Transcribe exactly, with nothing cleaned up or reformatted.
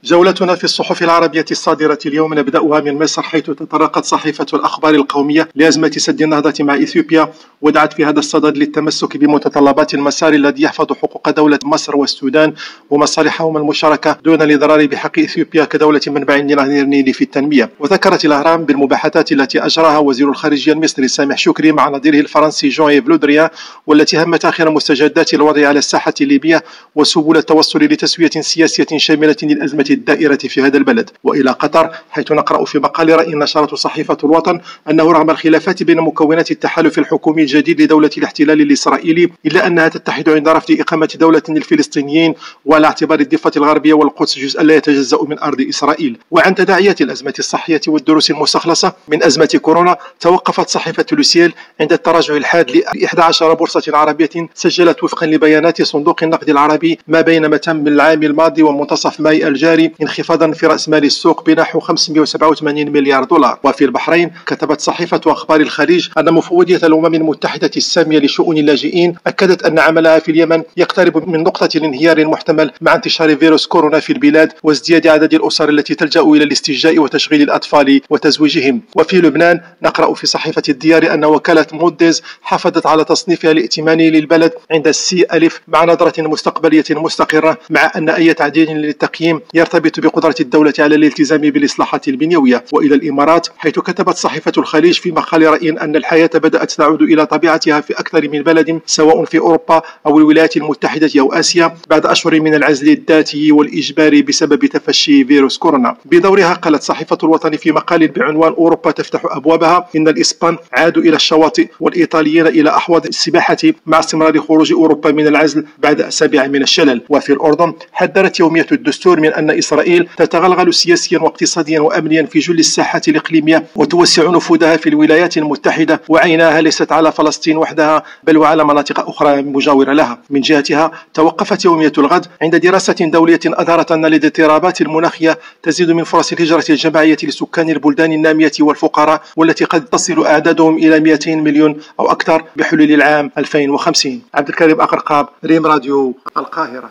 جولتنا في الصحف العربية الصادرة اليوم نبدأها من مصر، حيث تطرقت صحيفة الأخبار القومية لأزمة سد النهضة مع إثيوبيا، ودعت في هذا الصدد للتمسك بمتطلبات المسار الذي يحفظ حقوق دولة مصر والسودان ومصالحهما المشتركة دون الإضرار بحق إثيوبيا كدولة منبع لنهر النيل في التنمية. وذكرت الأهرام بالمباحثات التي أجراها وزير الخارجية المصري سامح شكري مع نظيره الفرنسي جون إيف لو دريان، والتي همت آخر مستجدات الوضع على الساحة الليبية وسبل التوصل لتسوية سياسية شاملة للأزمة الدائرة في هذا البلد. وإلى قطر، حيث نقرأ في مقال رأي نشرته صحيفة الوطن أنه رغم الخلافات بين مكونات التحالف الحكومي الجديد لدولة الاحتلال الإسرائيلي، إلا أنها تتحد عند رفض إقامة دولة للفلسطينيين وعلى اعتبار الضفة الغربية والقدس جزءا لا يتجزأ من أرض إسرائيل. وعن تداعيات الأزمة الصحية والدروس المستخلصة من أزمة كورونا، توقفت صحيفة لوسيل عند التراجع الحاد ل إحدى عشرة بورصة عربية سجلت وفقا لبيانات صندوق النقد العربي ما بين متم العام الماضي ومنتصف ماي الجاري انخفاضا في رأس مال السوق بنحو خمسمائة وسبعة وثمانين مليار دولار. وفي البحرين، كتبت صحيفة أخبار الخليج أن مفوضية الأمم المتحدة السامية لشؤون اللاجئين أكدت أن عملها في اليمن يقترب من نقطة الانهيار المحتمل مع انتشار فيروس كورونا في البلاد وازدياد عدد الأسر التي تلجأ إلى الاستجاء وتشغيل الأطفال وتزويجهم. وفي لبنان، نقرأ في صحيفة الديار أن وكالة موديز حافظت على تصنيفها الائتماني للبلد عند السي ألف مع نظرة مستقبلية مستقرة، مع أن أي تعديل للتقييم يرتبط بقدرة الدولة على الالتزام بالإصلاحات البنيوية. وإلى الإمارات، حيث كتبت صحيفة الخليج في مقال رأي أن الحياة بدأت تعود إلى طبيعتها في أكثر من بلد سواء في أوروبا أو الولايات المتحدة أو آسيا بعد أشهر من العزل الذاتي والإجباري بسبب تفشي فيروس كورونا. بدورها، قالت صحيفة الوطن في مقال بعنوان أوروبا تفتح أبوابها إن الإسبان عادوا إلى الشواطئ والإيطاليين إلى أحواض السباحة مع استمرار خروج أوروبا من العزل بعد أسابيع من الشلل. وفي الأردن، حذرت يومية الدستور من أن إسرائيل تتغلغل سياسيا واقتصاديا وأمنيا في جل الساحات الإقليمية وتوسع نفوذها في الولايات المتحدة، وعيناها ليست على فلسطين وحدها بل وعلى مناطق أخرى مجاورة لها. من جهتها، توقفت يومية الغد عند دراسة دولية أظهرت أن الاضطرابات المناخية تزيد من فرص الهجرة الجماعية لسكان البلدان النامية والفقراء، والتي قد تصل أعدادهم إلى مئتين مليون أو أكثر بحلول العام ألفين وخمسين. عبد الكريم أقرقاب، ريم راديو، القاهرة.